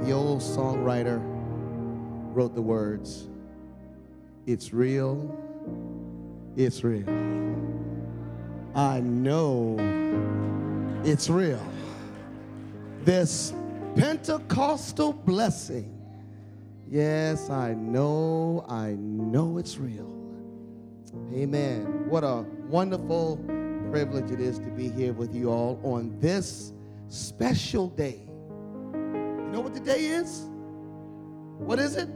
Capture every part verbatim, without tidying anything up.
The old songwriter wrote the words, "It's real, it's real. I know it's real." This Pentecostal blessing, yes, I know, I know it's real. Amen. What a wonderful privilege it is to be here with you all on this special day. You know what the day is? What is it?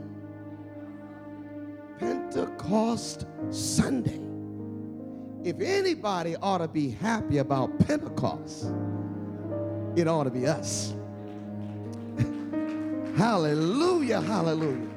Pentecost Sunday. If anybody ought to be happy about Pentecost, it ought to be us. Hallelujah, hallelujah.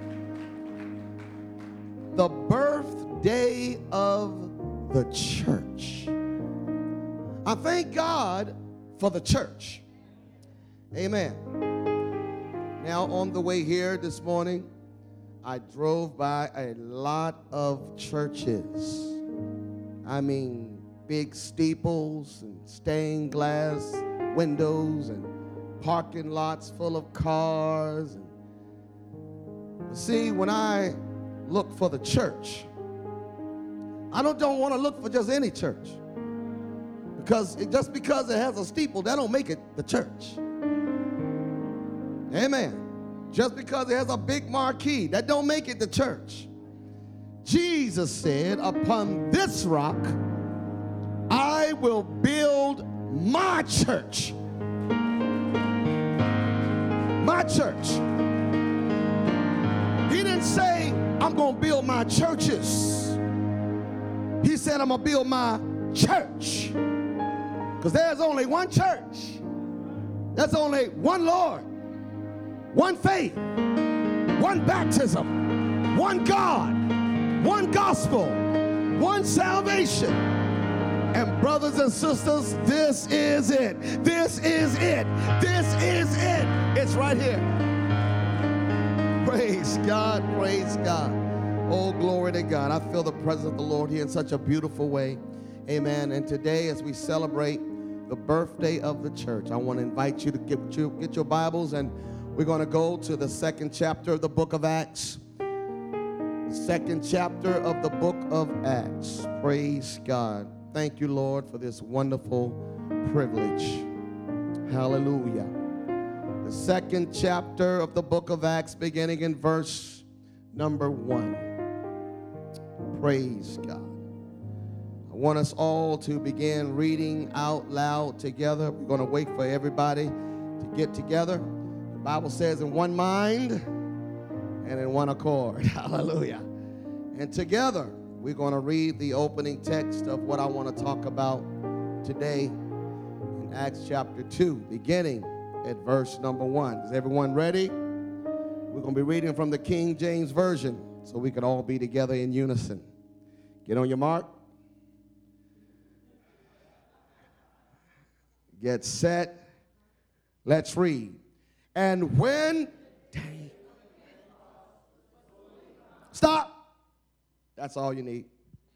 The birthday of the church. I thank God for the church. Amen. Now, on the way here this morning, I drove by a lot of churches. I mean, big steeples and stained glass windows and parking lots full of cars. And see, when I look for the church, I don't, don't want to look for just any church. Because it, just because it has a steeple, that don't make it the church. Amen. Just because it has a big marquee, that don't make it the church. Jesus said, "Upon this rock, I will build my church." My church. He didn't say, "I'm going to build my churches." He said, "I'm going to build my church." Because there's only one church. There's only one Lord, one faith, one baptism, one God, one gospel, one salvation. And brothers and sisters, this is it. This is it. This is it. It's right here. Praise God. Praise God. Oh, glory to God. I feel the presence of the Lord here in such a beautiful way. Amen. And today, as we celebrate the birthday of the church, I want to invite you to get your, get your Bibles, and we're going to go to the second chapter of the book of Acts. The second chapter of the book of Acts. Praise God. Thank you, Lord, for this wonderful privilege. Hallelujah. The second chapter of the book of Acts, beginning in verse number one. Praise God. I want us all to begin reading out loud together. We're going to wait for everybody to get together. The Bible says, in one mind and in one accord. Hallelujah. And together, we're going to read the opening text of what I want to talk about today in Acts chapter two, beginning at verse number one. Is everyone ready? We're going to be reading from the King James Version so we can all be together in unison. Get on your mark. Get set. Let's read. And when day. Stop. That's all you need.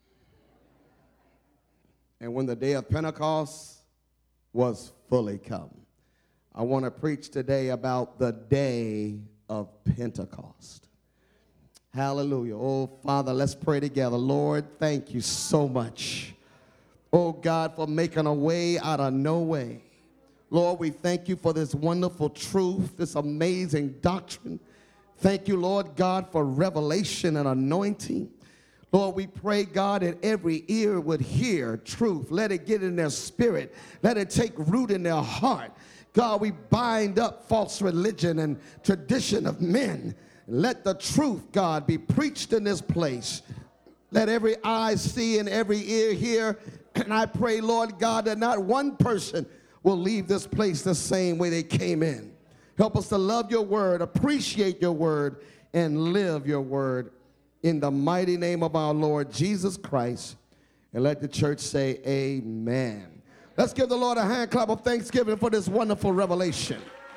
And when the day of Pentecost was fully come. I want to preach today about the day of Pentecost. Hallelujah. Oh, Father, let's pray together. Lord, thank you so much. Oh, God, for making a way out of no way. Lord, we thank you for this wonderful truth, this amazing doctrine. Thank you, Lord God, for revelation and anointing. Lord, we pray, God, that every ear would hear truth. Let it get in their spirit. Let it take root in their heart. God, we bind up false religion and tradition of men. Let the truth, God, be preached in this place. Let every eye see and every ear hear. And I pray, Lord God, that not one person will leave this place the same way they came in. Help us to love your word, appreciate your word, and live your word in the mighty name of our Lord Jesus Christ. And let the church say amen. Let's give the Lord a hand clap of thanksgiving for this wonderful revelation.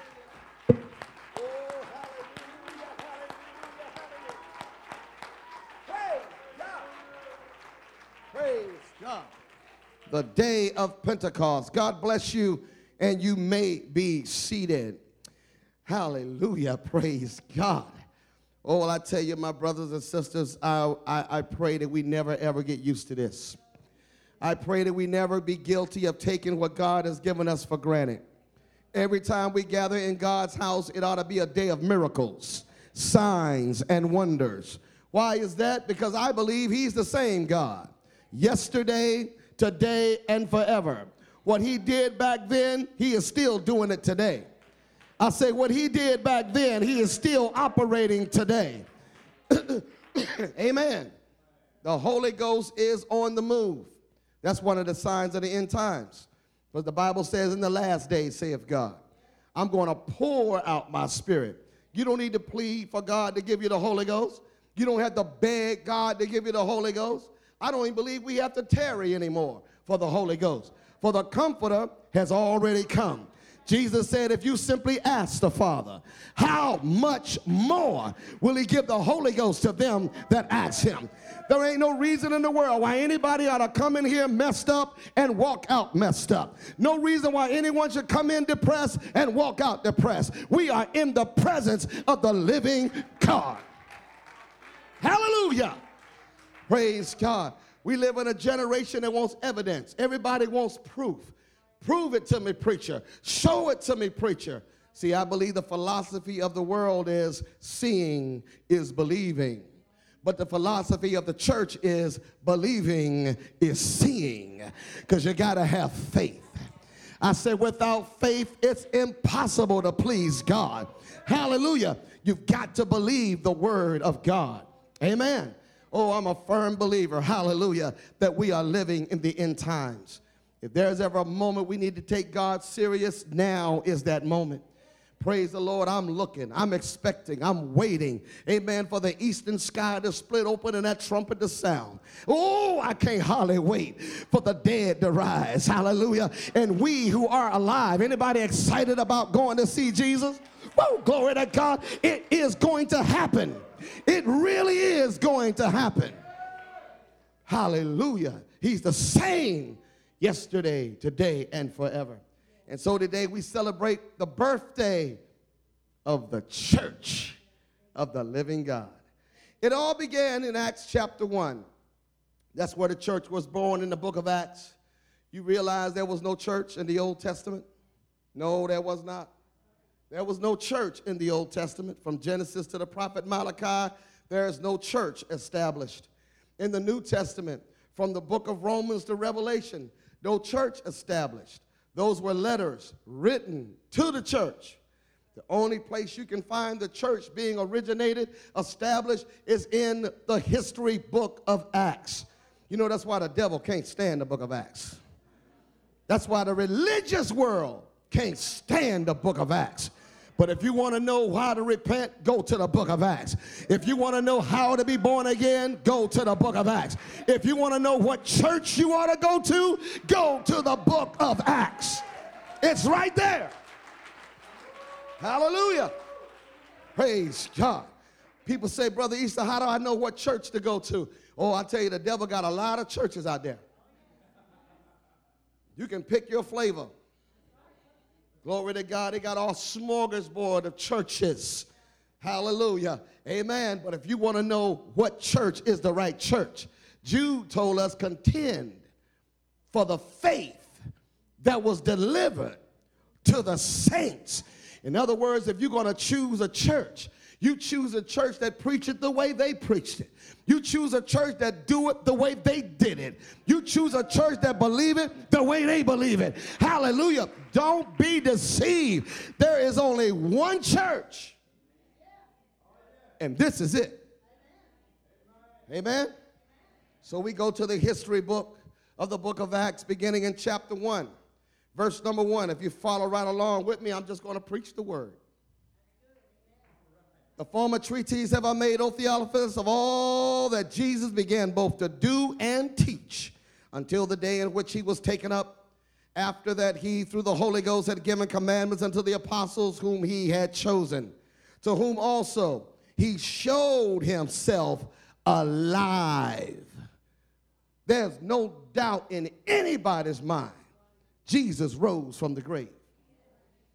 Praise God. The day of Pentecost. God bless you, and you may be seated. Hallelujah. Praise God. Oh, well, I tell you, my brothers and sisters, I, I, I pray that we never, ever get used to this. I pray that we never be guilty of taking what God has given us for granted. Every time we gather in God's house, it ought to be a day of miracles, signs, and wonders. Why is that? Because I believe he's the same God, yesterday, today, and forever. What he did back then, he is still doing it today. I say what he did back then, he is still operating today. Amen. The Holy Ghost is on the move. That's one of the signs of the end times. But the Bible says in the last days, saith God, I'm going to pour out my spirit. You don't need to plead for God to give you the Holy Ghost. You don't have to beg God to give you the Holy Ghost. I don't even believe we have to tarry anymore for the Holy Ghost. For the Comforter has already come. Jesus said, if you simply ask the Father, how much more will he give the Holy Ghost to them that ask him? There ain't no reason in the world why anybody ought to come in here messed up and walk out messed up. No reason why anyone should come in depressed and walk out depressed. We are in the presence of the living God. Hallelujah. Praise God. We live in a generation that wants evidence. Everybody wants proof. Prove it to me, preacher. Show it to me, preacher. See, I believe the philosophy of the world is seeing is believing. But the philosophy of the church is believing is seeing. Because you got to have faith. I said without faith, it's impossible to please God. Hallelujah. You've got to believe the word of God. Amen. Oh, I'm a firm believer, hallelujah, that we are living in the end times. If there's ever a moment we need to take God serious, now is that moment. Praise the Lord. I'm looking, I'm expecting, I'm waiting, amen, for the eastern sky to split open and that trumpet to sound. Oh, I can't hardly wait for the dead to rise, hallelujah. And we who are alive, anybody excited about going to see Jesus? Whoa, glory to God. It is going to happen. It really is going to happen. Hallelujah. He's the same yesterday, today, and forever. And so today we celebrate the birthday of the church of the living God. It all began in Acts chapter one. That's where the church was born, in the book of Acts. You realize there was no church in the Old Testament? No, there was not. There was no church in the Old Testament. From Genesis to the prophet Malachi, there is no church established. In the New Testament, from the book of Romans to Revelation, no church established. Those were letters written to the church. The only place you can find the church being originated, established, is in the history book of Acts. You know, that's why the devil can't stand the book of Acts. That's why the religious world can't stand the book of Acts. But if you want to know how to repent, go to the book of Acts. If you want to know how to be born again, go to the book of Acts. If you want to know what church you ought to go to, go to the book of Acts. It's right there. Hallelujah. Praise God. People say, Brother Easter, how do I know what church to go to? Oh, I tell you, the devil got a lot of churches out there. You can pick your flavor. Glory to God. They got all smorgasbord of churches. Hallelujah. Amen. But if you want to know what church is the right church, Jude told us, contend for the faith that was delivered to the saints. In other words, if you're going to choose a church, you choose a church that preach it the way they preached it. You choose a church that do it the way they did it. You choose a church that believe it the way they believe it. Hallelujah. Don't be deceived. There is only one church, and this is it. Amen. So we go to the history book of the book of Acts, beginning in chapter one, verse number one. If you follow right along with me, I'm just going to preach the word. The former treatise have I made, O Theophilus, of all that Jesus began both to do and teach until the day in which he was taken up. After that, he, through the Holy Ghost, had given commandments unto the apostles whom he had chosen, to whom also he showed himself alive. There's no doubt in anybody's mind, Jesus rose from the grave.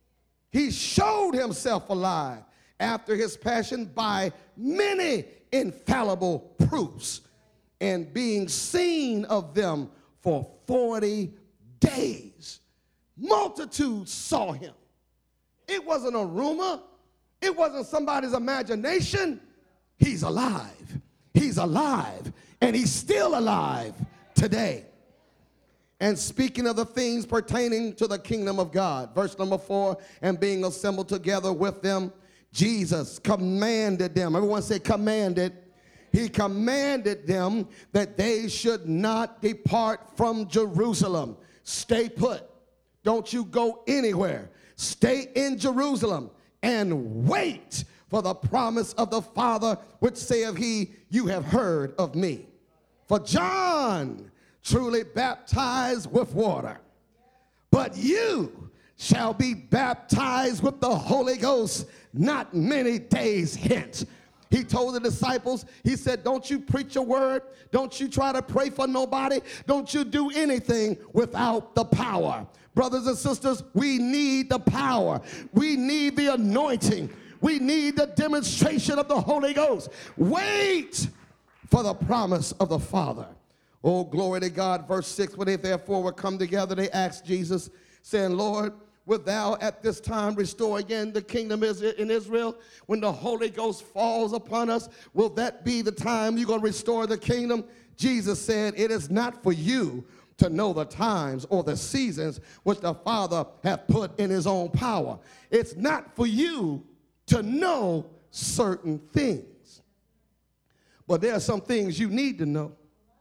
He showed himself alive after his passion by many infallible proofs, and being seen of them for forty days. Multitudes saw him. It wasn't a rumor. It wasn't somebody's imagination. He's alive. He's alive. And he's still alive today. And speaking of the things pertaining to the kingdom of God, verse number four, and being assembled together with them, Jesus commanded them. Everyone say commanded. He commanded them that they should not depart from Jerusalem. Stay put. Don't you go anywhere. Stay in Jerusalem and wait for the promise of the Father, which saith he, you have heard of me. For John truly baptized with water, but you shall be baptized with the Holy Ghost not many days hence. He told the disciples, he said, don't you preach a word. Don't you try to pray for nobody. Don't you do anything without the power. Brothers and sisters, we need the power. We need the anointing. We need the demonstration of the Holy Ghost. Wait for the promise of the Father. Oh, glory to God. Verse six, when they therefore were come together, they asked Jesus, saying, Lord, wilt thou at this time restore again the kingdom in Israel? When the Holy Ghost falls upon us, will that be the time you're going to restore the kingdom? Jesus said, it is not for you to know the times or the seasons which the Father hath put in his own power. It's not for you to know certain things. But there are some things you need to know.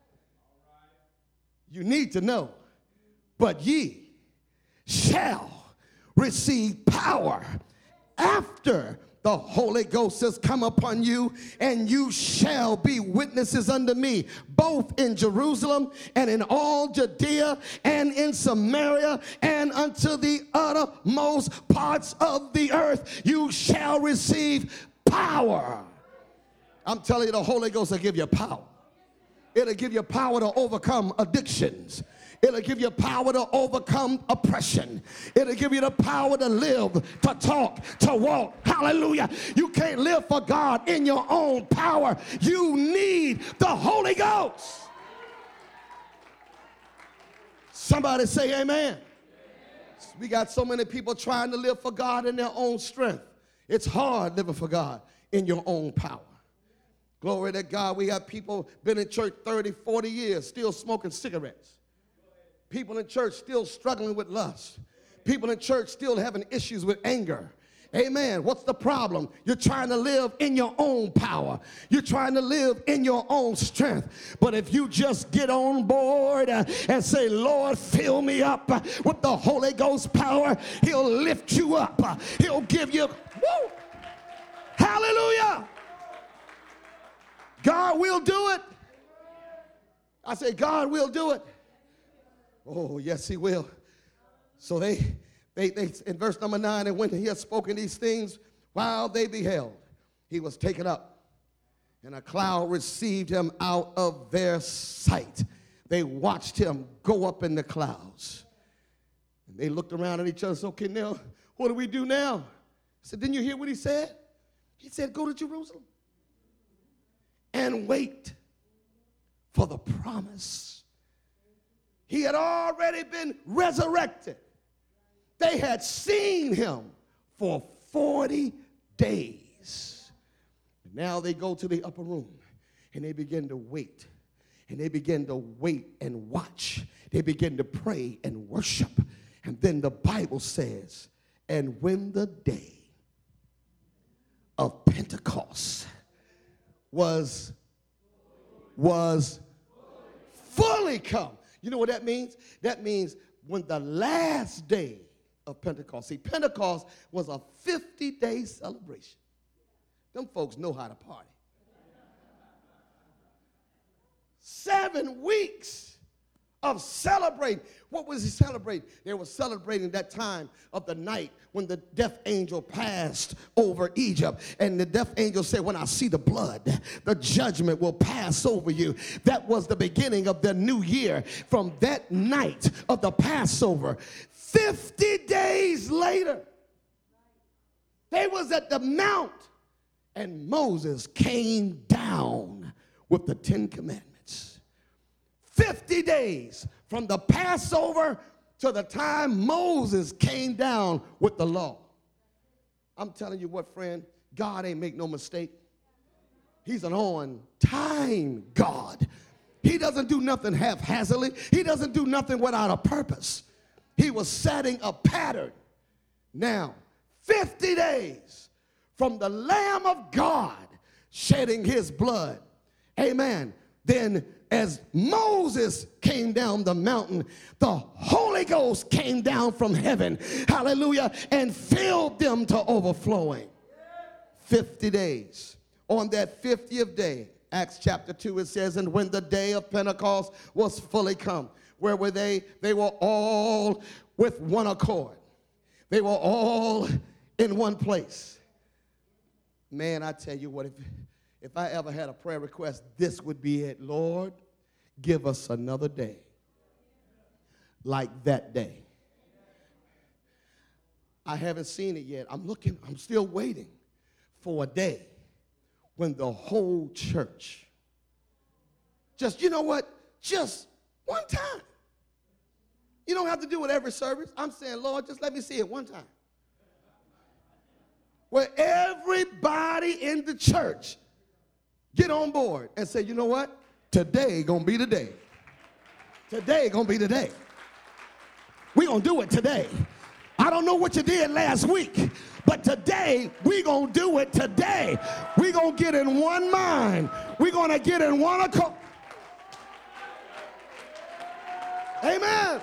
You need to know. But ye shall receive power after the Holy Ghost has come upon you, and you shall be witnesses unto me, both in Jerusalem and in all Judea and in Samaria and unto the uttermost parts of the earth. You shall receive power. I'm telling you, the Holy Ghost will give you power. It'll give you power to overcome addictions. It'll give you power to overcome oppression. It'll give you the power to live, to talk, to walk. Hallelujah. You can't live for God in your own power. You need the Holy Ghost. Somebody say amen. We got so many people trying to live for God in their own strength. It's hard living for God in your own power. Glory to God. We have people been in church thirty, forty years still smoking cigarettes. People in church still struggling with lust. People in church still having issues with anger. Amen. What's the problem? You're trying to live in your own power. You're trying to live in your own strength. But if you just get on board uh, and say, Lord, fill me up uh, with the Holy Ghost power, he'll lift you up. Uh, he'll give you, woo, hallelujah. God will do it. I say, God will do it. Oh, yes, he will. So they, they, they, in verse number nine, and when he had spoken these things, while they beheld, he was taken up, and a cloud received him out of their sight. They watched him go up in the clouds. And they looked around at each other and said, okay, now, what do we do now? I said, didn't you hear what he said? He said, go to Jerusalem and wait for the promise. He had already been resurrected. They had seen him for forty days. Now they go to the upper room and they begin to wait. And they begin to wait and watch. They begin to pray and worship. And then the Bible says, and when the day of Pentecost was, was fully come. You know what that means? That means when the last day of Pentecost. See, Pentecost was a fifty-day celebration. Them folks know how to party. Seven weeks of celebrating. What was he celebrating? They were celebrating that time of the night when the death angel passed over Egypt. And the death angel said, when I see the blood, the judgment will pass over you. That was the beginning of the new year. From that night of the Passover, fifty days later, They was at the mount, and Moses came down with the Ten Commandments. fifty days from the Passover to the time Moses came down with the law. I'm telling you what, friend, God ain't make no mistake. He's an on-time God. He doesn't do nothing haphazardly. He doesn't do nothing without a purpose. He was setting a pattern. Now, fifty days from the Lamb of God shedding his blood. Amen. Then as Moses came down the mountain, the Holy Ghost came down from heaven, hallelujah, and filled them to overflowing. fifty days. On that fiftieth day, Acts chapter two, it says, and when the day of Pentecost was fully come, where were they? They were all with one accord. They were all in one place. Man, I tell you what, if, if I ever had a prayer request, this would be it. Lord, give us another day like that day. I haven't seen it yet. I'm looking, I'm still waiting for a day when the whole church, just, you know what, just one time. You don't have to do it every service. I'm saying, Lord, just let me see it one time. Where everybody in the church get on board and say, you know what, today gonna be the day. Today gonna be the day. We gonna do it today. I don't know what you did last week, but today we gonna do it today. We gonna get in one mind. We gonna get in one accord. Amen.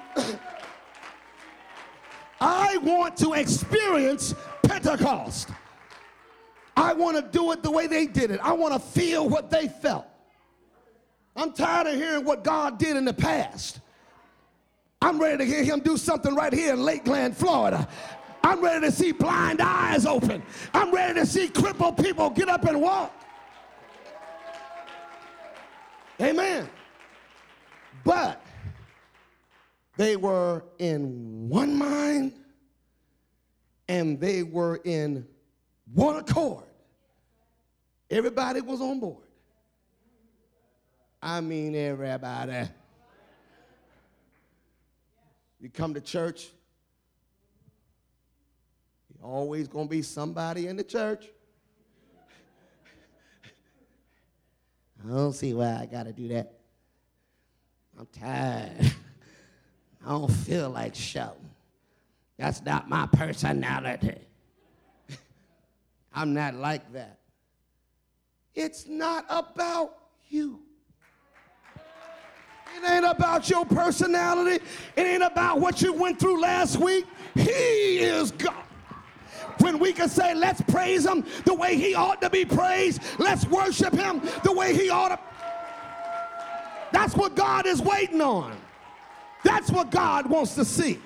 I want to experience Pentecost. I want to do it the way they did it. I want to feel what they felt. I'm tired of hearing what God did in the past. I'm ready to hear him do something right here in Lakeland, Florida. I'm ready to see blind eyes open. I'm ready to see crippled people get up and walk. Amen. But they were in one mind and they were in one accord. Everybody was on board. I mean, everybody. You come to church, you're always going to be somebody in the church. I don't see why I got to do that. I'm tired. I don't feel like shouting. That's not my personality. I'm not like that. It's not about you. It ain't about your personality. It ain't about what you went through last week. He is God. When we can say, let's praise him the way he ought to be praised. Let's worship him the way he ought to. That's what God is waiting on. That's what God wants to see.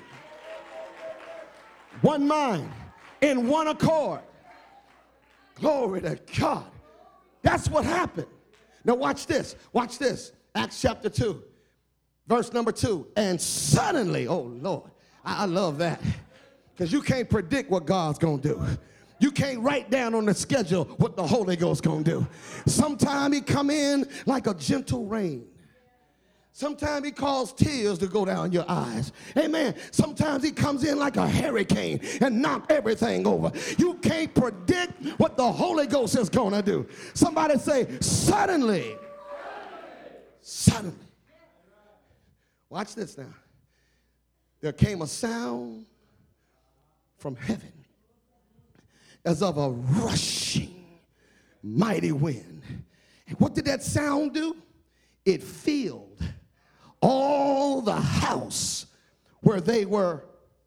One mind, in one accord. Glory to God. That's what happened. Now watch this. Watch this. Acts chapter two, verse number two. And suddenly, oh Lord, I, I love that. Because you can't predict what God's going to do. You can't write down on the schedule what the Holy Ghost going to do. Sometimes he come in like a gentle rain. Sometimes he causes tears to go down your eyes. Amen. Sometimes he comes in like a hurricane and knock everything over. You can't predict what the Holy Ghost is going to do. Somebody say, suddenly. Suddenly. Watch this now. There came a sound from heaven as of a rushing mighty wind. And what did that sound do? It filled all the house where they were.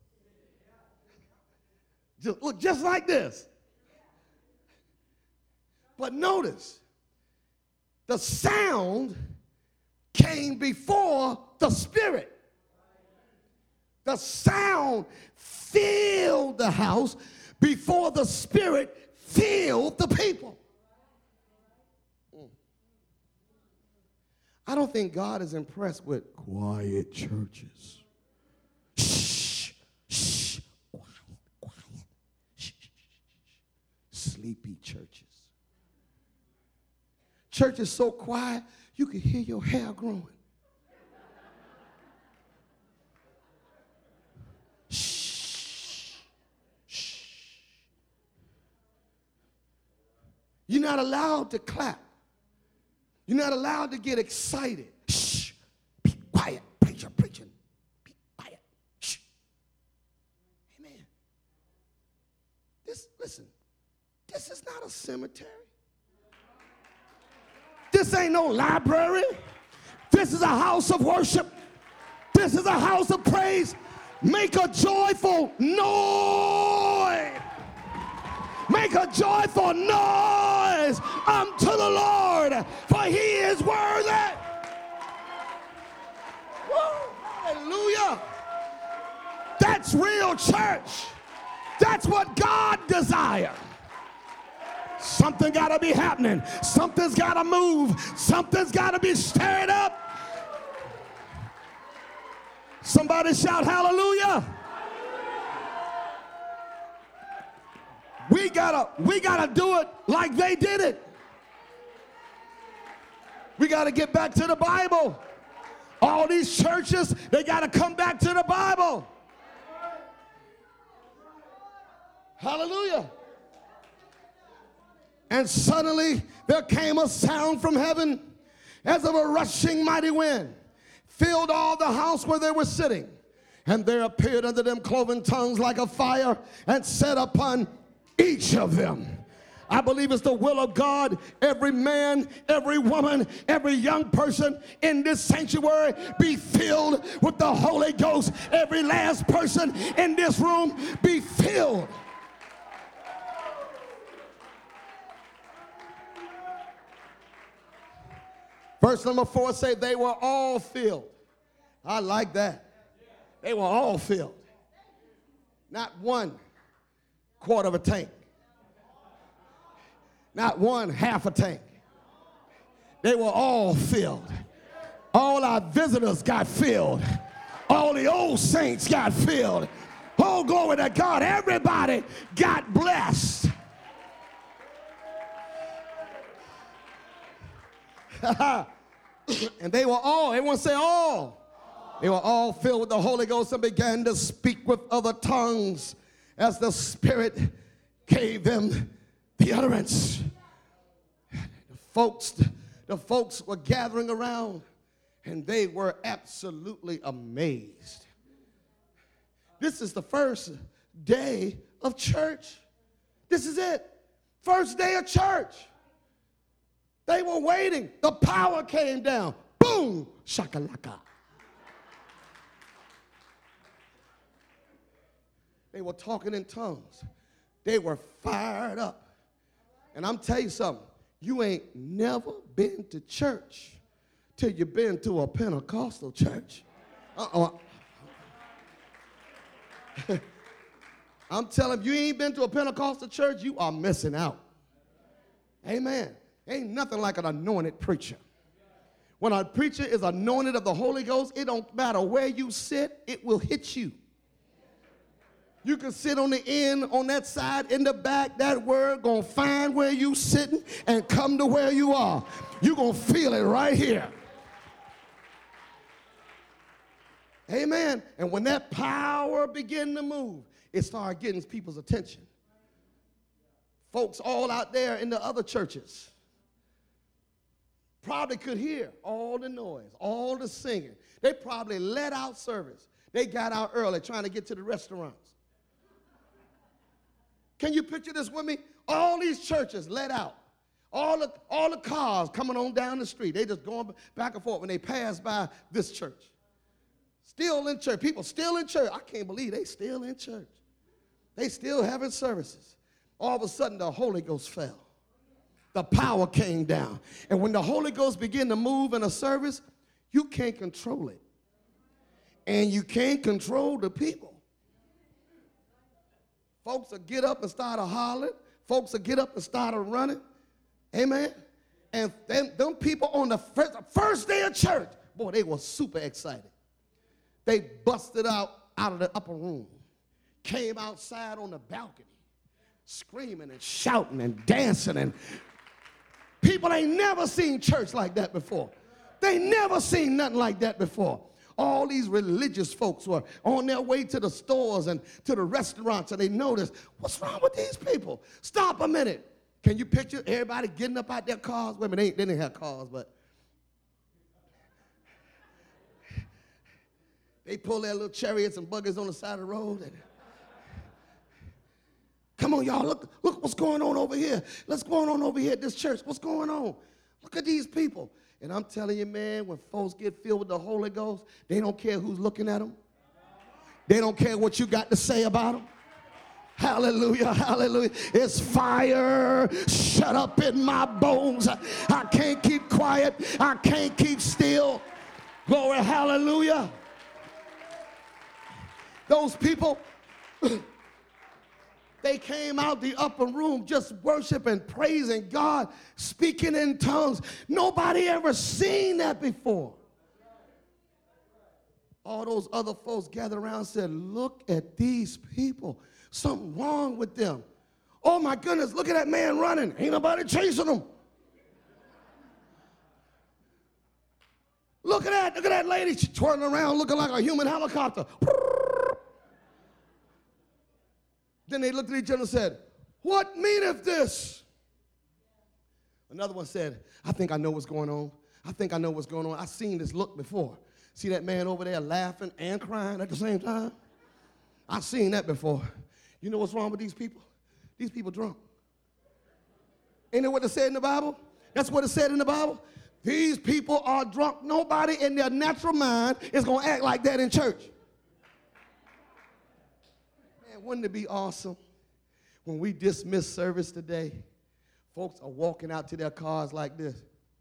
Just, look, just like this. But notice, the sound came before the Spirit. The sound filled the house before the Spirit filled the people. I don't think God is impressed with quiet churches. Shh, shh, quiet, quiet, shh, shh, shh. sleepy churches. Church is so quiet, you can hear your hair growing. Shh. Shh. You're not allowed to clap. You're not allowed to get excited. Shh. Be quiet, preacher, preaching. Be quiet. Shh. Amen. This, listen, this is not a cemetery. This ain't no library. This is a house of worship. This is a house of praise. Make a joyful noise. Make a joyful noise unto the Lord, for he is worthy. Woo, hallelujah. That's real church. That's what God desires. Something got to be happening. Something's got to move. Something's got to be stirred up. Somebody shout hallelujah. We gotta, we gotta do it like they did it. We gotta get back to the Bible. All these churches, they gotta come back to the Bible. Hallelujah. And suddenly there came a sound from heaven as of a rushing mighty wind, filled all the house where they were sitting. And there appeared unto them cloven tongues like a fire, and set upon each of them. I believe it's the will of God. Every man, every woman, every young person in this sanctuary be filled with the Holy Ghost. Every last person in this room be filled. Verse number four say they were all filled. I like that. They were all filled. Not one quarter of a tank. Not one half a tank. They were all filled. All our visitors got filled. All the old saints got filled. Oh, glory to God. Everybody got blessed. And they were all, everyone say all. They were all filled with the Holy Ghost and began to speak with other tongues as the Spirit gave them the utterance. The folks, the folks were gathering around and they were absolutely amazed. This is the first day of church. This is it. First day of church. They were waiting. The power came down. Boom! Shakalaka. They were talking in tongues. They were fired up. And I'm telling you something. You ain't never been to church till you've been to a Pentecostal church. Uh-uh. I'm telling you, you ain't been to a Pentecostal church, you are missing out. Amen. Ain't nothing like an anointed preacher. When a preacher is anointed of the Holy Ghost, it don't matter where you sit, it will hit you. You can sit on the end, on that side, in the back. That word gonna find where you sitting and come to where you are. You gonna feel it right here. Amen. And when that power began to move, it started getting people's attention. Folks all out there in the other churches probably could hear all the noise, all the singing. They probably let out service. They got out early trying to get to the restaurants. Can you picture this with me? All these churches let out. All the, all the cars coming on down the street. They just going back and forth when they pass by this church. Still in church. People still in church. I can't believe they still in church. They still having services. All of a sudden, the Holy Ghost fell. The power came down. And when the Holy Ghost began to move in a service, you can't control it. And you can't control the people. Folks will get up and start hollering. Folks will get up and start running. Amen. And then them people on the first, first day of church, boy, they were super excited. They busted out, out of the upper room, came outside on the balcony, screaming and shouting and dancing, and people ain't never seen church like that before. They never seen nothing like that before. All these religious folks were on their way to the stores and to the restaurants, and they noticed, what's wrong with these people? Stop a minute. Can you picture everybody getting up out their cars? Women, they, they didn't have cars, but they pull their little chariots and buggies on the side of the road. And, come on, y'all, look, look what's going on over here. What's going on over here at this church? What's going on? Look at these people. And I'm telling you, man, when folks get filled with the Holy Ghost, they don't care who's looking at them. They don't care what you got to say about them. Hallelujah, hallelujah. It's fire shut up in my bones. I can't keep quiet. I can't keep still. Glory, hallelujah. Those people, they came out the upper room just worshiping, praising God, speaking in tongues. Nobody ever seen that before. All those other folks gathered around and said, look at these people. Something wrong with them. Oh my goodness, look at that man running. Ain't nobody chasing him. Look at that, look at that lady. She's twirling around looking like a human helicopter. Then they looked at each other and said, what meaneth this? Another one said, I think I know what's going on. I think I know what's going on. I've seen this look before. See that man over there laughing and crying at the same time? I've seen that before. You know what's wrong with these people? These people drunk. Ain't that what it said in the Bible? That's what it said in the Bible. These people are drunk. Nobody in their natural mind is going to act like that in church. Wouldn't it be awesome when we dismiss service today, folks are walking out to their cars like this?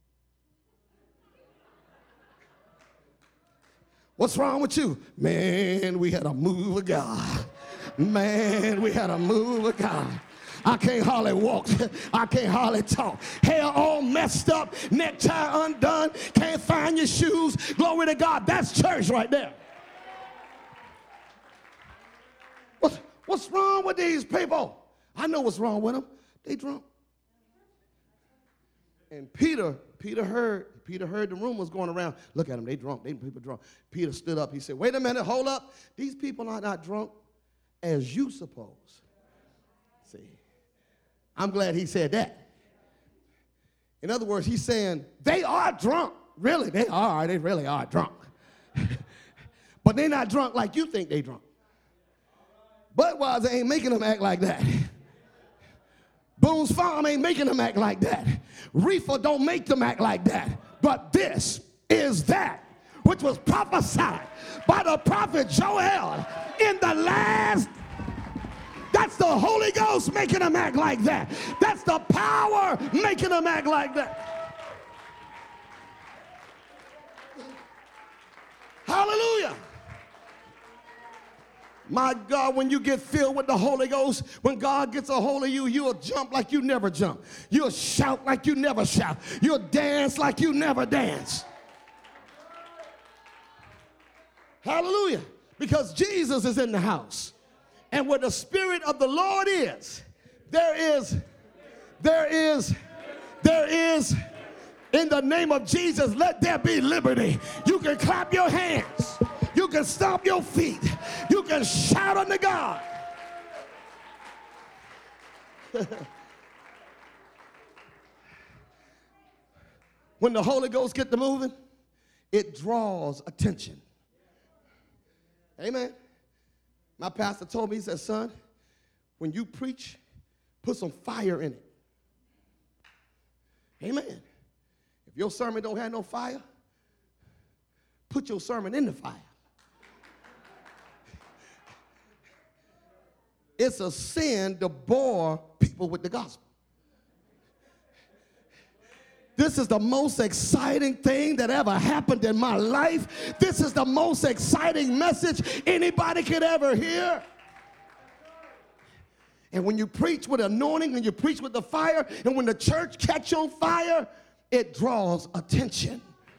What's wrong with you? Man, we had a move of God. Man, we had a move of God. I can't hardly walk. I can't hardly talk. Hair all messed up, necktie undone, can't find your shoes. Glory to God. That's church right there. What's, what's wrong with these people? I know what's wrong with them. They drunk. And Peter, Peter heard, Peter heard the rumors going around. Look at them, they drunk, they people drunk. Peter stood up, he said, wait a minute, hold up. These people are not drunk as you suppose. See, I'm glad he said that. In other words, he's saying, they are drunk. Really, they are, they really are drunk. But they're not drunk like you think they drunk. Budweiser ain't making them act like that. Boone's Farm ain't making them act like that. Reefer don't make them act like that. But this is that which was prophesied by the prophet Joel in the last. That's the Holy Ghost making them act like that. That's the power making them act like that. Hallelujah. My God, when you get filled with the Holy Ghost, when God gets a hold of you, you'll jump like you never jump. You'll shout like you never shout. You'll dance like you never dance. Hallelujah. Because Jesus is in the house. And where the Spirit of the Lord is, there is, there is, there is, in the name of Jesus, let there be liberty. You can clap your hands. You can stomp your feet. You can shout unto God. When the Holy Ghost gets to moving, it draws attention. Amen. My pastor told me, he said, son, when you preach, put some fire in it. Amen. If your sermon don't have no fire, put your sermon in the fire. It's a sin to bore people with the gospel. This is the most exciting thing that ever happened in my life. This is the most exciting message anybody could ever hear. And when you preach with anointing and you preach with the fire, and when the church catch on fire, it draws attention.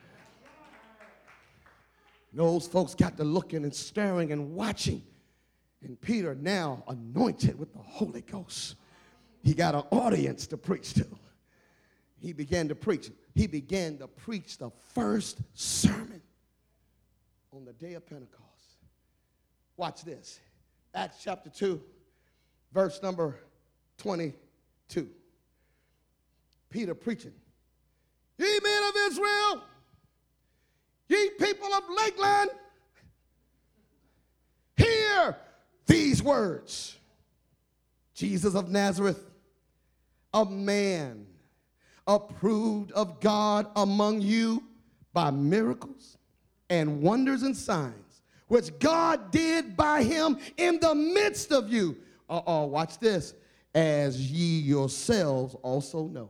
Those folks got to looking and staring and watching. And Peter, now anointed with the Holy Ghost, he got an audience to preach to. He began to preach. He began to preach the first sermon on the day of Pentecost. Watch this. Acts chapter two, verse number twenty-two. Peter preaching. Ye men of Israel, ye people of Lakeland, hear these words. Jesus of Nazareth, a man approved of God among you by miracles and wonders and signs, which God did by him in the midst of you. Uh-oh, watch this. As ye yourselves also know.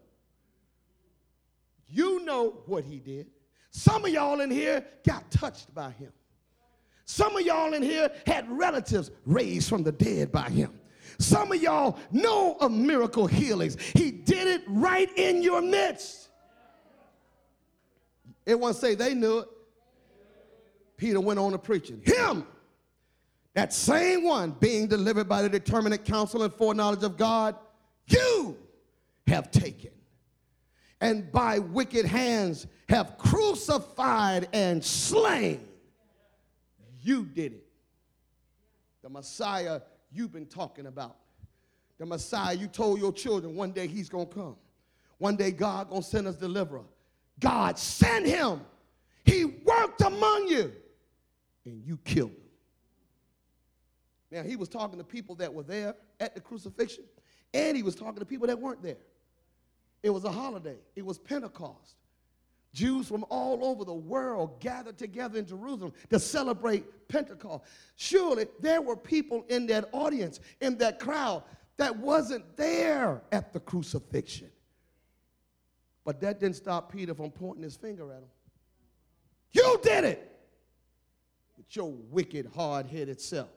You know what he did. Some of y'all in here got touched by him. Some of y'all in here had relatives raised from the dead by him. Some of y'all know of miracle healings. He did it right in your midst. Everyone say they knew it. Peter went on to preaching. Him, that same one being delivered by the determinate counsel and foreknowledge of God, you have taken, and by wicked hands have crucified and slain. You did it. The Messiah you've been talking about. The Messiah you told your children one day he's going to come. One day God going to send us deliverer. God sent him. He worked among you. And you killed him. Now, he was talking to people that were there at the crucifixion. And he was talking to people that weren't there. It was a holiday. It was Pentecost. Jews from all over the world gathered together in Jerusalem to celebrate Pentecost. Surely there were people in that audience, in that crowd, that wasn't there at the crucifixion. But that didn't stop Peter from pointing his finger at them. You did it with your wicked, hard-headed self.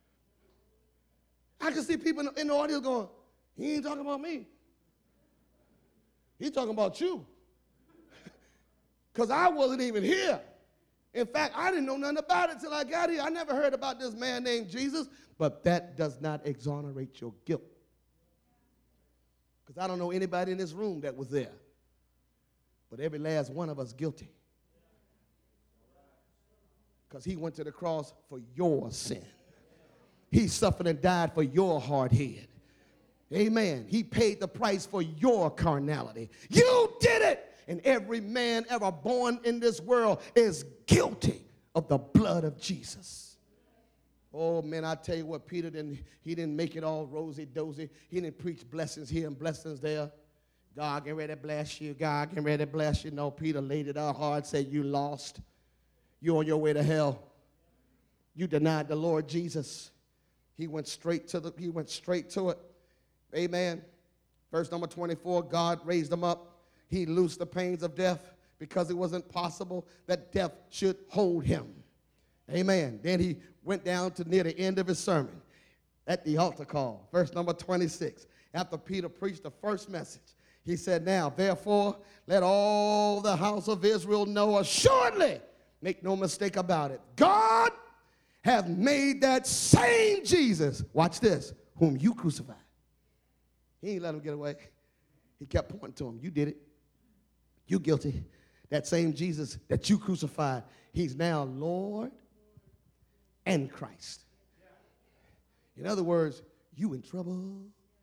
I can see people in the audience going, he ain't talking about me. He's talking about you. Because I wasn't even here. In fact, I didn't know nothing about it until I got here. I never heard about this man named Jesus. But that does not exonerate your guilt. Because I don't know anybody in this room that was there. But every last one of us guilty. Because he went to the cross for your sin. He suffered and died for your hard head. Amen. He paid the price for your carnality. You did it. And every man ever born in this world is guilty of the blood of Jesus. Oh, man, I tell you what, Peter didn't, he didn't make it all rosy-dozy. He didn't preach blessings here and blessings there. God getting ready to bless you. God getting ready to bless you. No, Peter laid it out hard, said you lost. You're on your way to hell. You denied the Lord Jesus. He went straight to the, he went straight to it. Amen. Verse number twenty-four, God raised him up. He loosed the pains of death because it wasn't possible that death should hold him. Amen. Then he went down to near the end of his sermon at the altar call. Verse number twenty-six. After Peter preached the first message, he said, now, therefore, let all the house of Israel know assuredly, make no mistake about it, God have made that same Jesus, watch this, whom you crucified. He ain't let him get away. He kept pointing to him. You did it. You guilty. That same Jesus that you crucified, he's now Lord and Christ. In other words, you in trouble.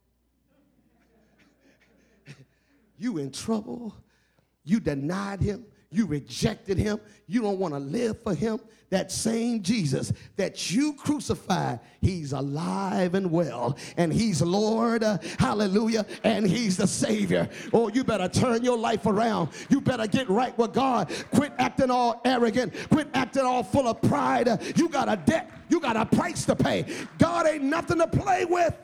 You in trouble. You denied him. You rejected him. You don't want to live for him. That same Jesus that you crucified, he's alive and well. And he's Lord, uh, hallelujah, and he's the Savior. Oh, you better turn your life around. You better get right with God. Quit acting all arrogant. Quit acting all full of pride. Uh, you got a debt. You got a price to pay. God ain't nothing to play with.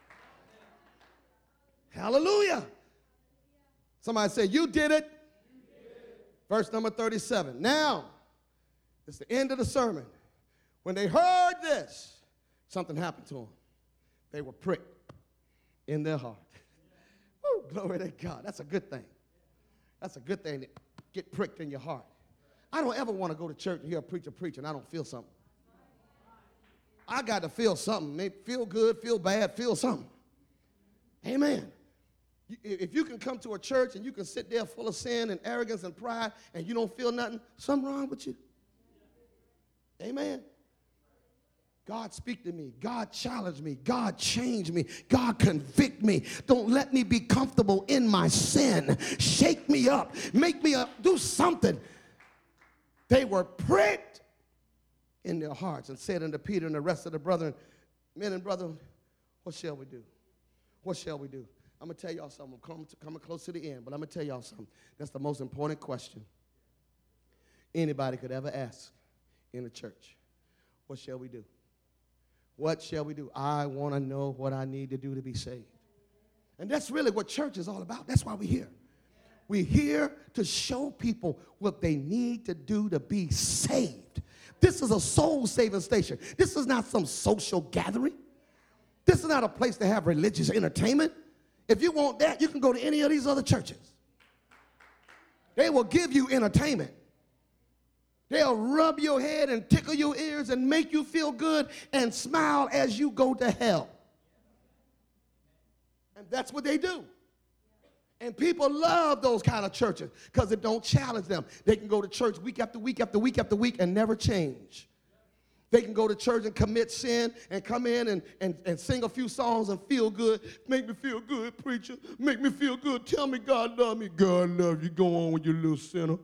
Hallelujah. Somebody say, you did it. Verse number thirty-seven. Now, it's the end of the sermon. When they heard this, something happened to them. They were pricked in their heart. Woo, glory to God. That's a good thing. That's a good thing to get pricked in your heart. I don't ever want to go to church and hear a preacher preach and I don't feel something. I got to feel something. Maybe feel good, feel bad, feel something. Amen. You- If you can come to a church and you can sit there full of sin and arrogance and pride and you don't feel nothing, something wrong with you. Amen. God speak to me. God challenge me. God change me. God convict me. Don't let me be comfortable in my sin. Shake me up. Make me up. Do something. They were pricked in their hearts and said unto Peter and the rest of the brethren, men and brethren, what shall we do? What shall we do? I'm going to tell y'all something. I'm coming, to, coming close to the end, but I'm going to tell y'all something. That's the most important question anybody could ever ask in a church. What shall we do? What shall we do? I want to know what I need to do to be saved. And that's really what church is all about. That's why we're here. We're here to show people what they need to do to be saved. This is a soul-saving station. This is not some social gathering. This is not a place to have religious entertainment. If you want that, you can go to any of these other churches. They will give you entertainment. They'll rub your head and tickle your ears and make you feel good and smile as you go to hell. And that's what they do. And people love those kind of churches because it don't challenge them. They can go to church week after week after week after week and never change. They can go to church and commit sin and come in and, and, and sing a few songs and feel good. Make me feel good, preacher. Make me feel good. Tell me God love me. God love you. Go on with your little sinner.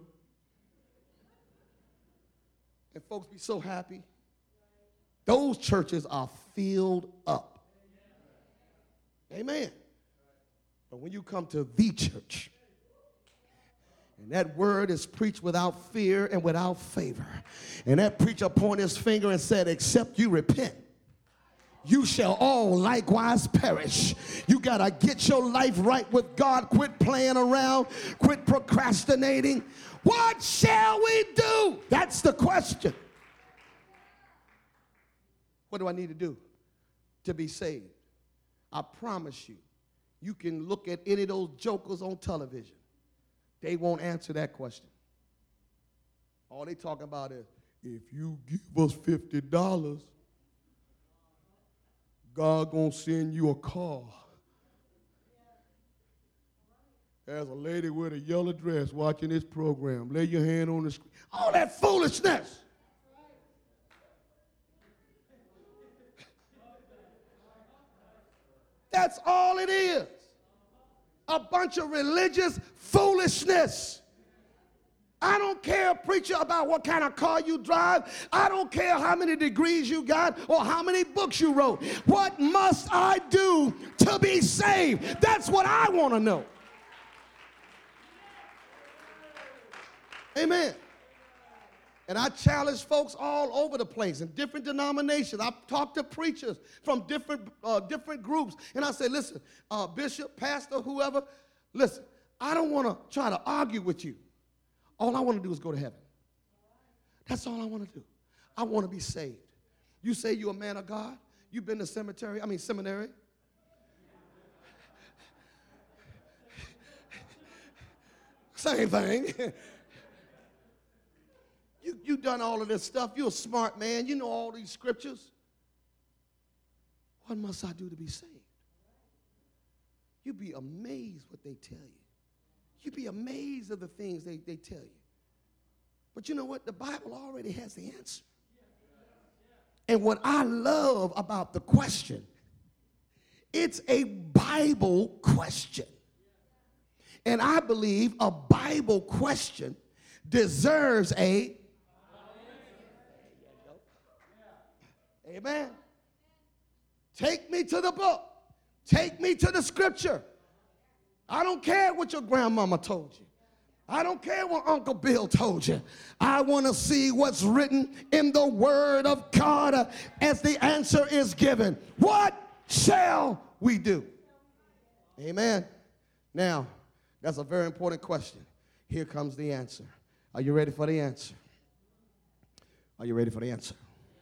And folks be so happy. Those churches are filled up. Amen. But when you come to the church, and that word is preached without fear and without favor, and that preacher pointed his finger and said, except you repent, you shall all likewise perish. You got to get your life right with God. Quit playing around. Quit procrastinating. What shall we do? That's the question. What do I need to do to be saved? I promise you, you can look at any of those jokers on television. They won't answer that question. All they talking about is, if you give us fifty dollars, God gonna send you a car. There's a lady with a yellow dress watching this program. Lay your hand on the screen. All that foolishness. That's all it is. A bunch of religious foolishness. I don't care, preacher, about what kind of car you drive. I don't care how many degrees you got or how many books you wrote. What must I do to be saved? That's what I want to know. Amen. And I challenge folks all over the place in different denominations. I've talked to preachers from different, uh, different groups. And I say, listen, uh, bishop, pastor, whoever, listen, I don't want to try to argue with you. All I want to do is go to heaven. That's all I want to do. I want to be saved. You say you're a man of God. You've been to cemetery, I mean seminary. Same thing. You, you done all of this stuff. You're a smart man. You know all these scriptures. What must I do to be saved? You'd be amazed what they tell you. You'd be amazed at the things they, they tell you. But you know what? The Bible already has the answer. And what I love about the question, it's a Bible question. And I believe a Bible question deserves a Amen. Take me to the book. Take me to the scripture. I don't care what your grandmama told you. I don't care what Uncle Bill told you. I want to see what's written in the Word of God uh, as the answer is given. What shall we do? Amen. Now, that's a very important question. Here comes the answer. Are you ready for the answer? Are you ready for the answer?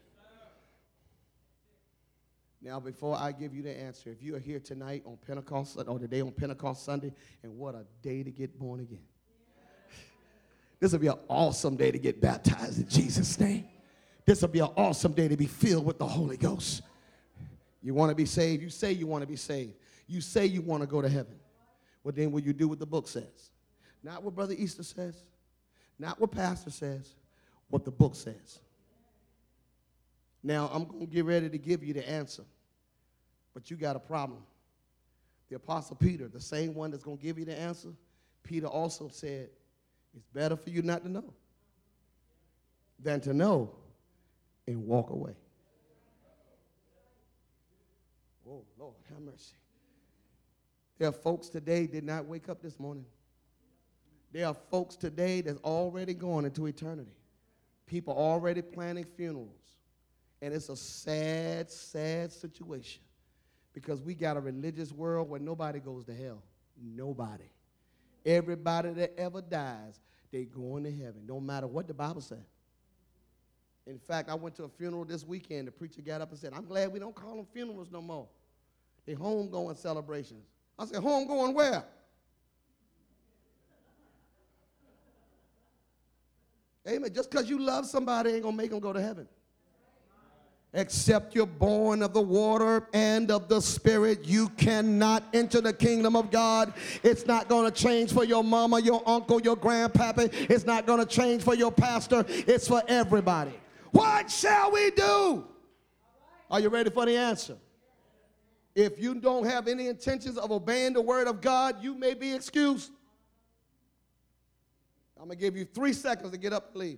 Now, before I give you the answer, if you are here tonight on Pentecost, or today on Pentecost Sunday, and what a day to get born again. This will be an awesome day to get baptized in Jesus' name. This will be an awesome day to be filled with the Holy Ghost. You want to be saved? You say you want to be saved. You say you want to go to heaven. Well, then will you do what the book says? Not what Brother Easter says, not what Pastor says, what the book says. Now, I'm going to get ready to give you the answer, but you got a problem. The Apostle Peter, the same one that's going to give you the answer, Peter also said, it's better for you not to know than to know and walk away. Oh, Lord, have mercy. There are folks today did not wake up this morning. There are folks today that's already going into eternity. People already planning funerals. And it's a sad, sad situation because we got a religious world where nobody goes to hell. Nobody. Everybody that ever dies, they going to heaven, no matter what the Bible said. In fact, I went to a funeral this weekend. The preacher got up and said, I'm glad we don't call them funerals no more. They're homegoing celebrations. I said, homegoing where? Amen. Just because you love somebody ain't going to make them go to heaven. Except you're born of the water and of the Spirit, you cannot enter the kingdom of God. It's not going to change for your mama, your uncle, your grandpappy. It's not going to change for your pastor. It's for everybody. What shall we do? Are you ready for the answer? If you don't have any intentions of obeying the word of God, you may be excused. I'm going to give you three seconds to get up and leave.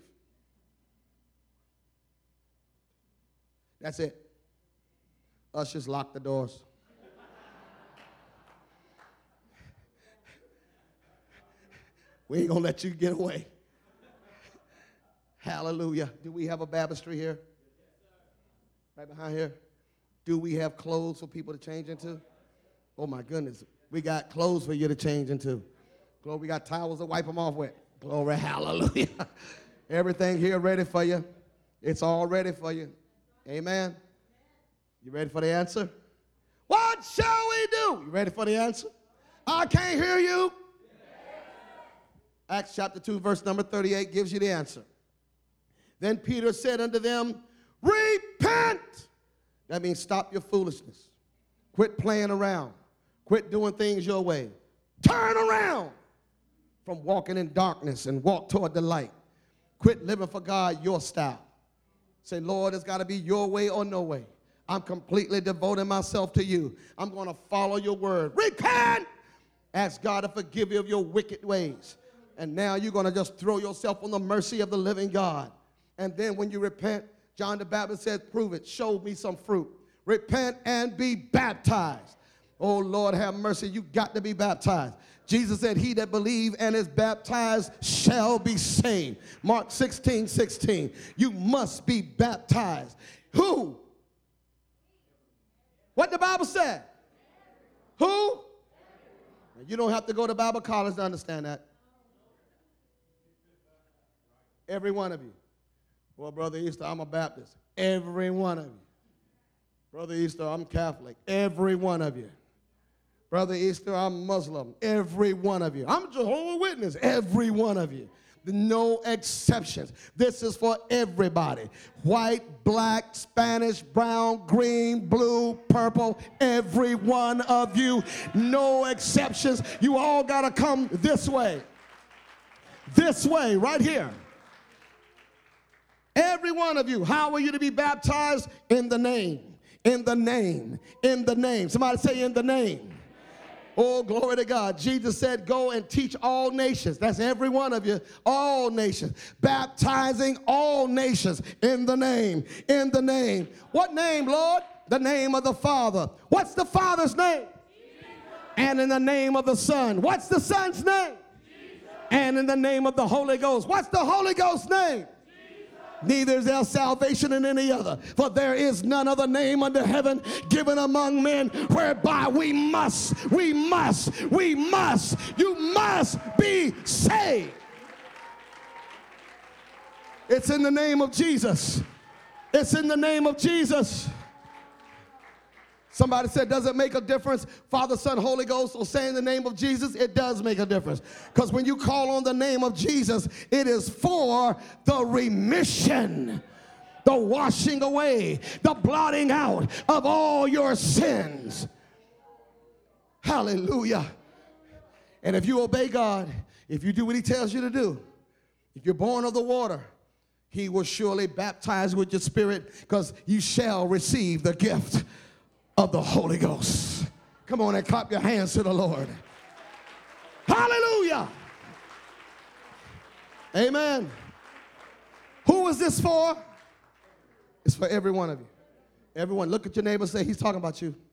That's it. Ushers, lock the doors. We ain't going to let you get away. Hallelujah. Do we have a baptistry here? Right behind here? Do we have clothes for people to change into? Oh, my goodness. We got clothes for you to change into. Glory, we got towels to wipe them off with. Glory, hallelujah. Everything here ready for you. It's all ready for you. Amen. You ready for the answer? What shall we do? You ready for the answer? I can't hear you. Acts chapter two, verse number thirty-eight gives you the answer. Then Peter said unto them, repent. That means stop your foolishness. Quit playing around. Quit doing things your way. Turn around from walking in darkness and walk toward the light. Quit living for God your style. Say, Lord, it's got to be your way or no way. I'm completely devoting myself to you. I'm going to follow your word. Repent. Ask God to forgive you of your wicked ways. And now you're going to just throw yourself on the mercy of the living God. And then when you repent, John the Baptist said, prove it. Show me some fruit. Repent and be baptized. Oh, Lord, have mercy. You got to be baptized. Jesus said, he that believes and is baptized shall be saved. Mark sixteen, sixteen. You must be baptized. Who? What the Bible said? Who? You don't have to go to Bible college to understand that. Every one of you. Well, Brother Easter, I'm a Baptist. Every one of you. Brother Easter, I'm Catholic. Every one of you. Brother Easter, I'm Muslim. Every one of you. I'm Jehovah's Witness. Every one of you. No exceptions. This is for everybody. White, black, Spanish, brown, green, blue, purple. Every one of you. No exceptions. You all got to come this way. This way, right here. Every one of you. How are you to be baptized? In the name. In the name. In the name. Somebody say in the name. Oh, glory to God. Jesus said, go and teach all nations. That's every one of you. All nations. Baptizing all nations in the name. In the name. What name, Lord? The name of the Father. What's the Father's name? Jesus. And in the name of the Son. What's the Son's name? Jesus. And in the name of the Holy Ghost. What's the Holy Ghost's name? Neither is there salvation in any other, for there is none other name under heaven given among men whereby we must, we must, we must, you must be saved. It's in the name of Jesus. It's in the name of Jesus. Somebody said, does it make a difference, Father, Son, Holy Ghost, or saying the name of Jesus? It does make a difference. Because when you call on the name of Jesus, it is for the remission, the washing away, the blotting out of all your sins. Hallelujah. And if you obey God, if you do what he tells you to do, if you're born of the water, he will surely baptize with your spirit, because you shall receive the gift of the Holy Ghost. Come on and clap your hands to the Lord. Hallelujah. Amen. Who is this for? It's for every one of you. Everyone, look at your neighbor and say, he's talking about you.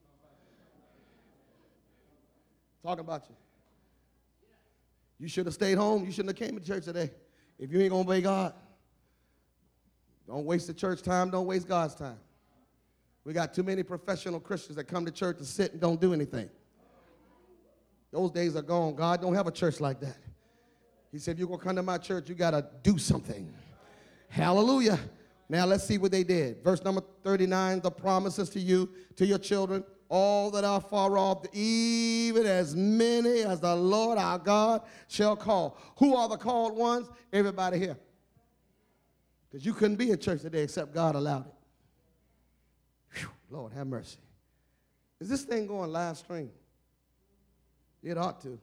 Talking about you. You should have stayed home. You shouldn't have came to church today. If you ain't going to obey God, don't waste the church time. Don't waste God's time. We got too many professional Christians that come to church and sit and don't do anything. Those days are gone. God don't have a church like that. He said, if you're going to come to my church, you got to do something. Hallelujah. Now let's see what they did. Verse number thirty-nine, the promises to you, to your children, all that are far off, even as many as the Lord our God shall call. Who are the called ones? Everybody here. Because you couldn't be in church today except God allowed it. Whew, Lord, have mercy. Is this thing going live stream? It ought to.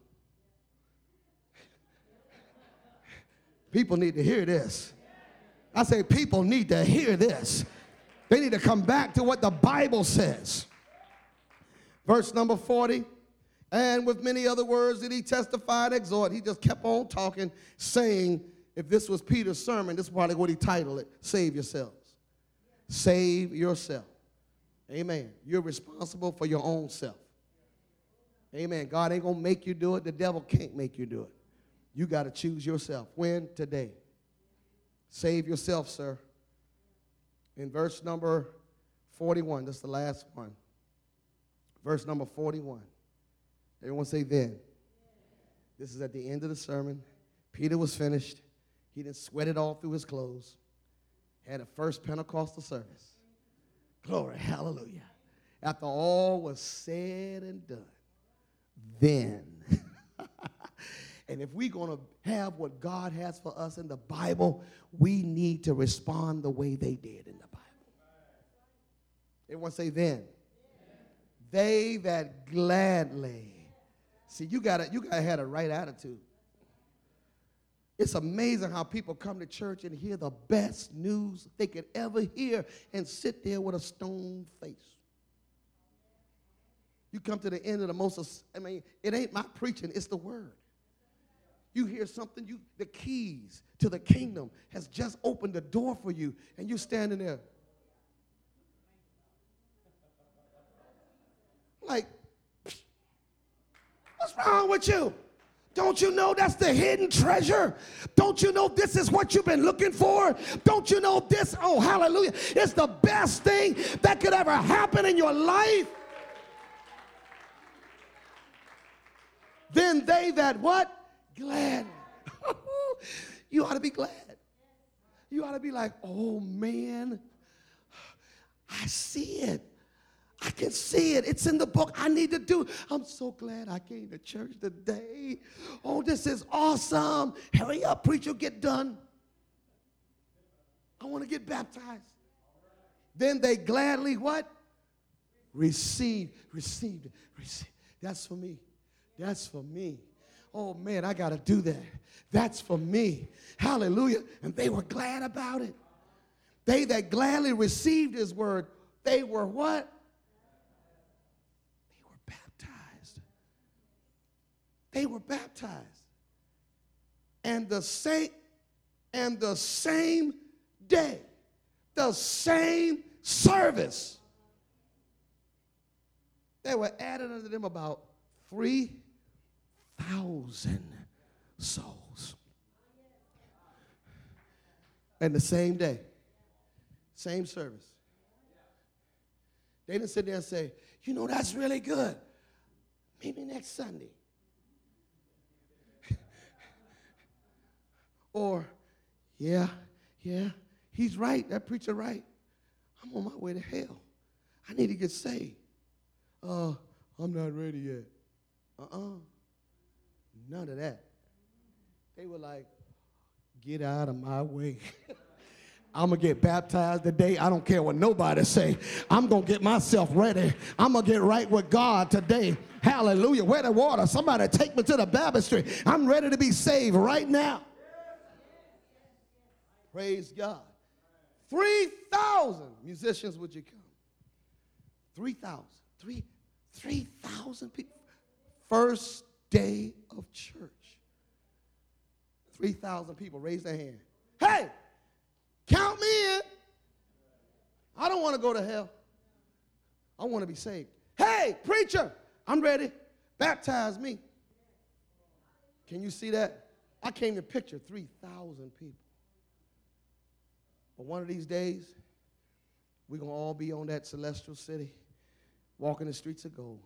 People need to hear this. I say people need to hear this. They need to come back to what the Bible says. Verse number forty, and with many other words did he testify and exhort. He just kept on talking, saying, if this was Peter's sermon, this is probably what he titled it, Save Yourselves. Save yourself. Amen. You're responsible for your own self. Amen. God ain't going to make you do it. The devil can't make you do it. You got to choose yourself. When? Today. Save yourself, sir. In verse number forty-one, that's the last one. Verse number forty-one. Everyone say then. This is at the end of the sermon. Peter was finished. He didn't sweat it all through his clothes. Had a first Pentecostal service. Glory, hallelujah. After all was said and done, then. And if we're going to have what God has for us in the Bible, we need to respond the way they did in the Bible. Everyone say then. They that gladly. See, you got you gotta have the right attitude. It's amazing how people come to church and hear the best news they could ever hear and sit there with a stone face. You come to the end of the most, I mean, it ain't my preaching, it's the word. You hear something, you the keys to the kingdom has just opened the door for you, and you're standing there. Like, what's wrong with you? Don't you know that's the hidden treasure? Don't you know this is what you've been looking for? Don't you know this, oh, hallelujah, it's the best thing that could ever happen in your life? Then they that what? Glad. You ought to be glad. You ought to be like, oh, man, I see it. I can see it. It's in the book. I need to do it. I'm so glad I came to church today. Oh, this is awesome. Hurry up, preacher, get done. I want to get baptized. Then they gladly what? Receive. Received it. Receive. That's for me. That's for me. Oh, man, I got to do that. That's for me. Hallelujah. And they were glad about it. They that gladly received his word, they were what? They were baptized. They were baptized. And the same, and the same day, the same service, there were added unto them about three thousand souls. And the same day, same service. They didn't sit there and say, you know, that's really good. Maybe next Sunday. Or, yeah, yeah, he's right. That preacher right. I'm on my way to hell. I need to get saved. Uh, I'm not ready yet. Uh-uh. None of that. They were like, get out of my way. I'm going to get baptized today. I don't care what nobody say. I'm going to get myself ready. I'm going to get right with God today. Hallelujah. Where the water? Somebody take me to the baptistry. I'm ready to be saved right now. Praise God. three thousand musicians, would you come? three thousand. Three, three thousand people. First day of church. three thousand people. Raise their hand. Hey! Count me in. I don't want to go to hell. I want to be saved. Hey, preacher, I'm ready. Baptize me. Can you see that? I came to picture three thousand people. But one of these days, we're going to all be on that celestial city, walking the streets of gold.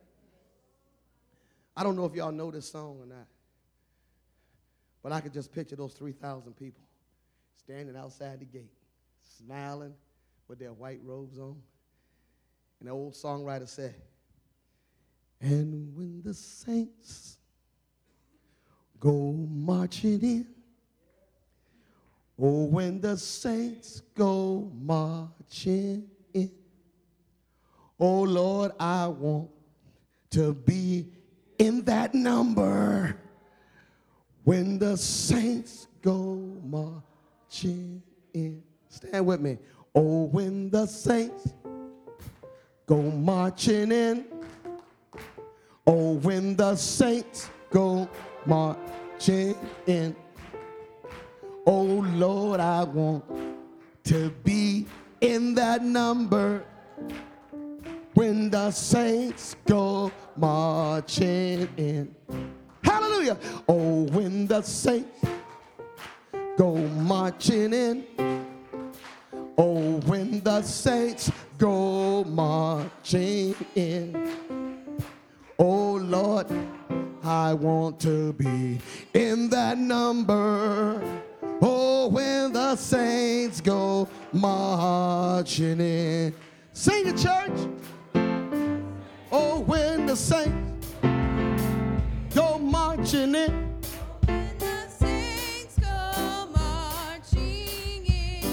I don't know if y'all know this song or not, but I could just picture those three thousand people standing outside the gate, smiling with their white robes on. And the old songwriter said, and when the saints go marching in, oh, when the saints go marching in, oh, Lord, I want to be in that number. When the saints go marching in. Stand with me. Oh, when the saints go marching in. Oh, when the saints go marching in. Oh, Lord, I want to be in that number. When the saints go marching in. Hallelujah. Oh, when the saints go marching in. Oh, when the saints go marching in. Oh, Lord, I want to be in that number. Oh, when the saints go marching in. Sing it, church. Oh, when the saints go marching in. When the saints go marching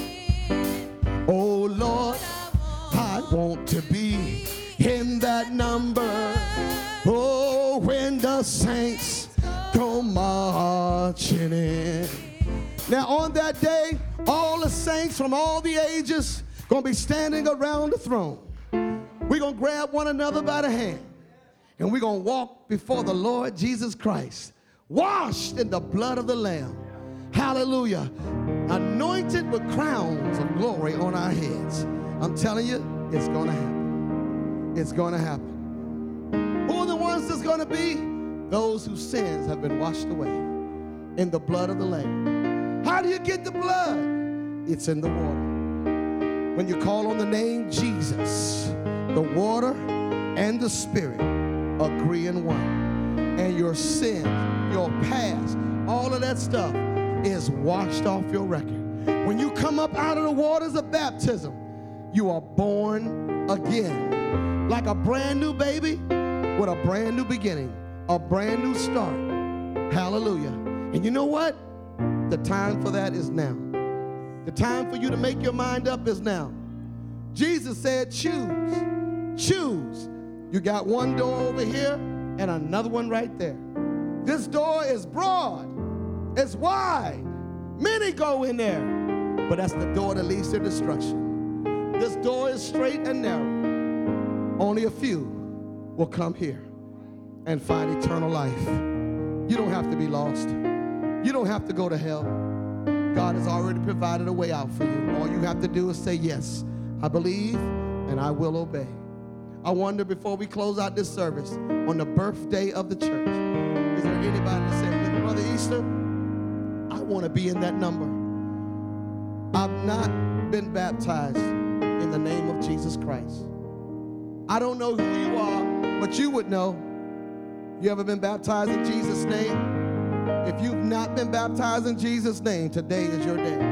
in. Oh, Lord, I want to be in that number. Oh, when the saints go marching in. Now, on that day, all the saints from all the ages going to be standing around the throne. We're going to grab one another by the hand, and we're going to walk before the Lord Jesus Christ, washed in the blood of the Lamb. Hallelujah. Anointed with crowns of glory on our heads. I'm telling you, it's going to happen. It's going to happen. Who are the ones that's going to be? Those whose sins have been washed away in the blood of the Lamb. How do you get the blood? It's in the water. When you call on the name Jesus, the water and the Spirit agree in one. And your sin, your past, all of that stuff is washed off your record. When you come up out of the waters of baptism, you are born again. Like a brand new baby with a brand new beginning, a brand new start. Hallelujah. And you know what? The time for that is now. The time for you to make your mind up is now. Jesus said, choose, choose. You got one door over here and another one right there. This door is broad, it's wide. Many go in there, but that's the door that leads to destruction. This door is straight and narrow. Only a few will come here and find eternal life. You don't have to be lost. You don't have to go to hell. God has already provided a way out for you. All you have to do is say, yes, I believe and I will obey. I wonder, before we close out this service, on the birthday of the church, is there anybody that said, Brother Easter, I want to be in that number. I've not been baptized in the name of Jesus Christ. I don't know who you are, but you would know. You ever been baptized in Jesus' name? If you've not been baptized in Jesus' name, today is your day.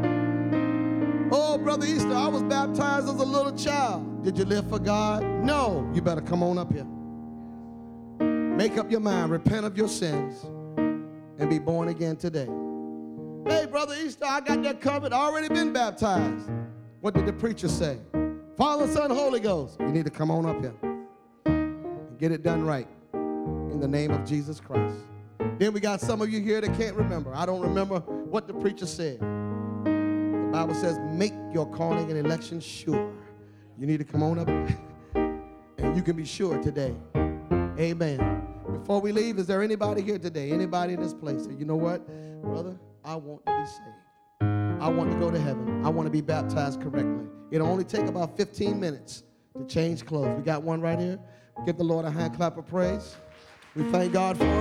Oh, Brother Easter, I was baptized as a little child. Did you live for God? No. You better come on up here. Make up your mind, repent of your sins, and be born again today. Hey, Brother Easter, I got that covered. I already been baptized. What did the preacher say? Father, Son, Holy Ghost. You need to come on up here and get it done right in the name of Jesus Christ. Then we got some of you here that can't remember. I don't remember what the preacher said. The Bible says, make your calling and election sure. You need to come on up and you can be sure today. Amen. Before we leave, is there anybody here today? Anybody in this place? Say, you know what, brother? I want to be saved. I want to go to heaven. I want to be baptized correctly. It'll only take about fifteen minutes to change clothes. We got one right here. Give the Lord a hand clap of praise. We thank God for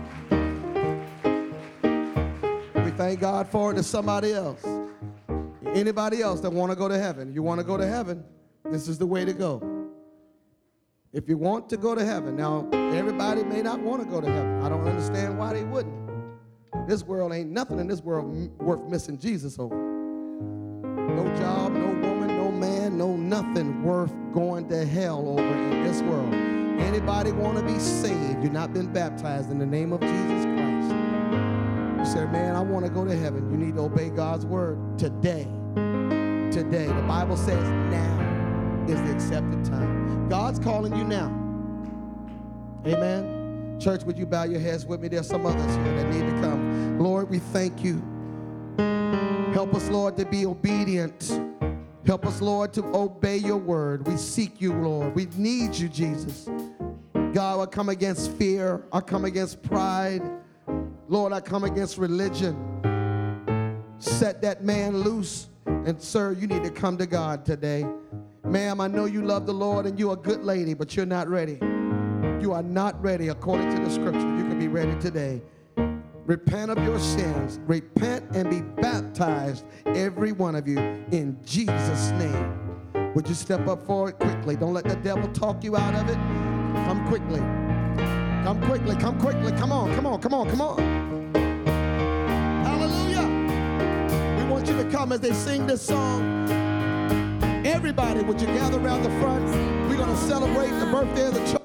it. We thank God for it to somebody else. Anybody else that want to go to heaven? You want to go to heaven? This is the way to go. If you want to go to heaven, now everybody may not want to go to heaven. I don't understand why they wouldn't. This world ain't nothing in this world m- worth missing Jesus over. No job, no woman, no man, no nothing worth going to hell over in this world. Anybody want to be saved? You've not been baptized in the name of Jesus Christ. You say, man, I want to go to heaven. You need to obey God's word today. Today. The Bible says now is the accepted time. God's calling you now. Amen. Church, would you bow your heads with me? There's some others here that need to come. Lord, we thank you. Help us, Lord, to be obedient. Help us, Lord, to obey your word. We seek you, Lord. We need you, Jesus. God, I come against fear. I come against pride. Lord, I come against religion. Set that man loose. And, sir, you need to come to God today. Ma'am, I know you love the Lord and you're a good lady, but you're not ready. You are not ready according to the scripture. You can be ready today. Repent of your sins. Repent and be baptized, every one of you, in Jesus' name. Would you step up forward quickly? Don't let the devil talk you out of it. Come quickly. Come quickly. Come quickly. Come on. Come on. Come on. Come on. Hallelujah. We want you to come as they sing this song. Everybody, would you gather around the front? We're going to celebrate the birthday of the church.